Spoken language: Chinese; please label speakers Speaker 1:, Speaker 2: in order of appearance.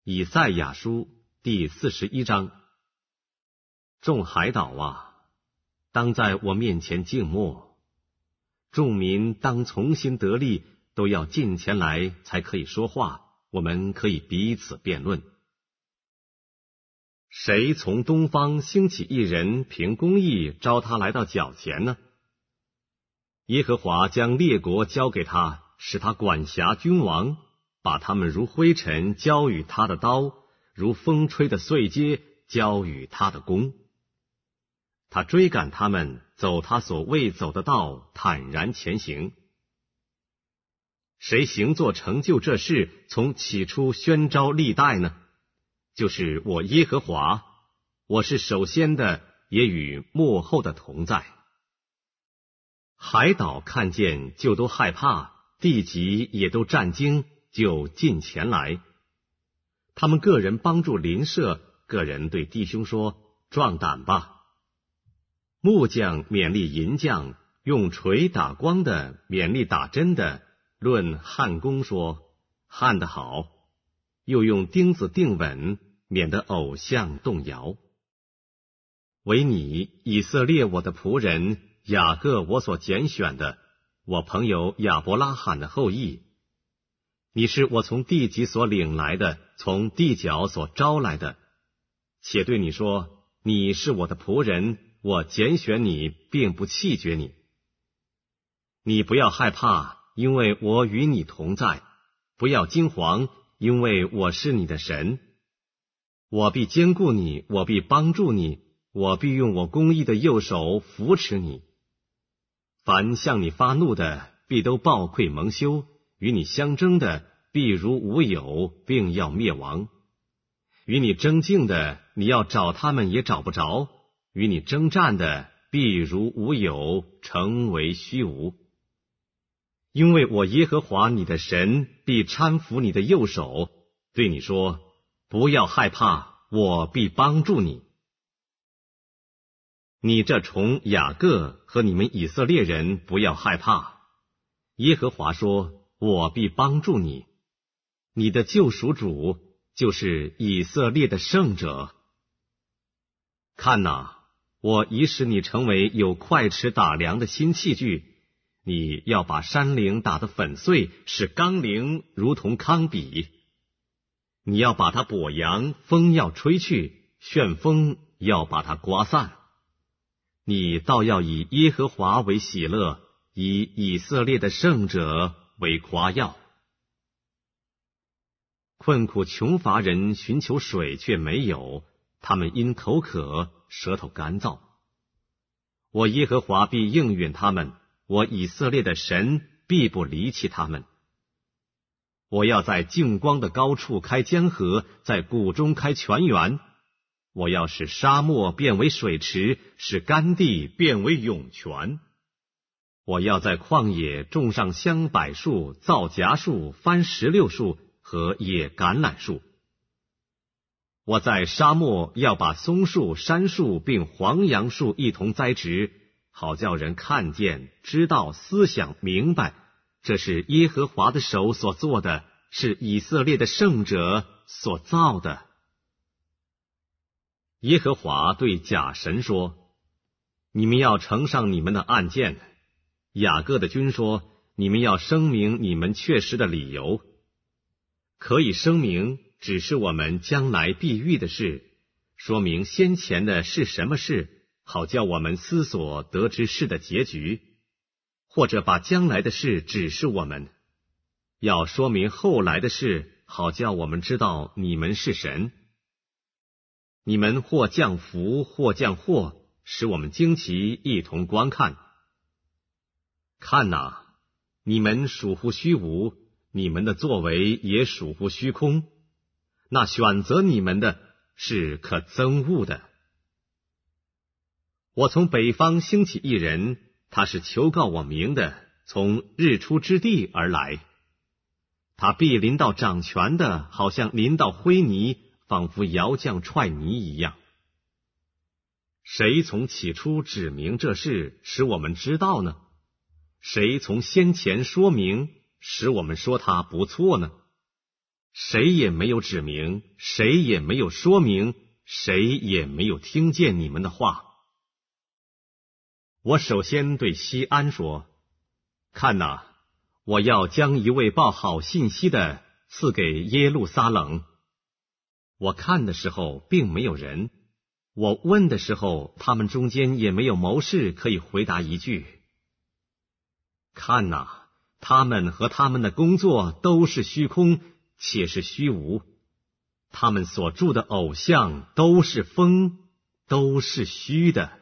Speaker 1: 以赛亚书第41章。众海岛啊，当在我面前静默；众民当重新得力，都要近前来，才可以说话，我们可以彼此辩论。谁从东方兴起一人，凭公义招他来到脚前呢？耶和华将列国交给他，使他管辖君王，把他们如灰尘交与他的刀，如风吹的碎秸交与他的弓。他追赶他们，走他所未走的道，坦然前行。谁行作成就这事，从起初宣召历代呢？就是我耶和华，我是首先的，也与末后的同在。海岛看见就都害怕，地极也都战惊，就近前来。他们个人帮助邻舍，个人对弟兄说：壮胆吧！木匠勉励银匠，用锤打光的勉励打针的，论焊工说：焊得好！又用钉子钉稳，免得偶像动摇。唯你以色列我的仆人，雅各我所拣选的，我朋友亚伯拉罕的后裔，你是我从地极所领来的，从地角所招来的。且对你说，你是我的仆人，我拣选你，并不弃绝你。你不要害怕，因为我与你同在；不要惊惶，因为我是你的神。我必坚固你，我必帮助你，我必用我公义的右手扶持你。凡向你发怒的，必都暴溃蒙羞；与你相争的，必如无有，并要灭亡。与你争竞的，你要找他们也找不着；与你征战的，必如无有，成为虚无。因为我耶和华你的神必搀扶你的右手，对你说：不要害怕，我必帮助你。你这虫雅各和你们以色列人不要害怕，耶和华说：我必帮助你。你的救赎主就是以色列的圣者。看哪，我已使你成为有快尺打量的新器具，你要把山陵打得粉碎，使冈陵如同糠秕。你要把它跛扬，风要吹去，旋风要把它刮散。你倒要以耶和华为喜乐，以以色列的圣者为夸耀。困苦穷乏人寻求水却没有，他们因口渴，舌头干燥。我耶和华必应允他们，我以色列的神必不离弃他们。我要在净光的高处开江河，在谷中开泉源。我要使沙漠变为水池，使干地变为涌泉。我要在旷野种上香柏树、皂荚树、番石榴树和野橄榄树。我在沙漠要把松树、杉树并黄杨树一同栽植，好叫人看见、知道、思想、明白，这是耶和华的手所做的，是以色列的圣者所造的。耶和华对假神说：你们要呈上你们的案件。雅各的君说：你们要声明你们确实的理由。可以声明，只是我们将来必遇的事，说明先前的是什么事，好叫我们思索得知事的结局；或者把将来的事指示我们，要说明后来的事，好叫我们知道你们是神。你们或降福，或降祸，使我们惊奇，一同观看。看哪，你们属乎虚无，你们的作为也属乎虚空。那选择你们的是可憎恶的。我从北方兴起一人，他是求告我名的，从日出之地而来。他必临到掌权的，好像临到灰泥，仿佛窑匠踹泥一样。谁从起初指明这事，使我们知道呢？谁从先前说明，使我们说他不错呢？ 谁也没有指明，谁也没有说明，谁也没有听见你们的话。我首先对西安说，看哪，我要将一位报好信息的赐给耶路撒冷。我看的时候并没有人，我问的时候，他们中间也没有谋士可以回答一句。看哪，他们和他们的工作都是虚空，且是虚无，他们所铸的偶像都是风，都是虚的。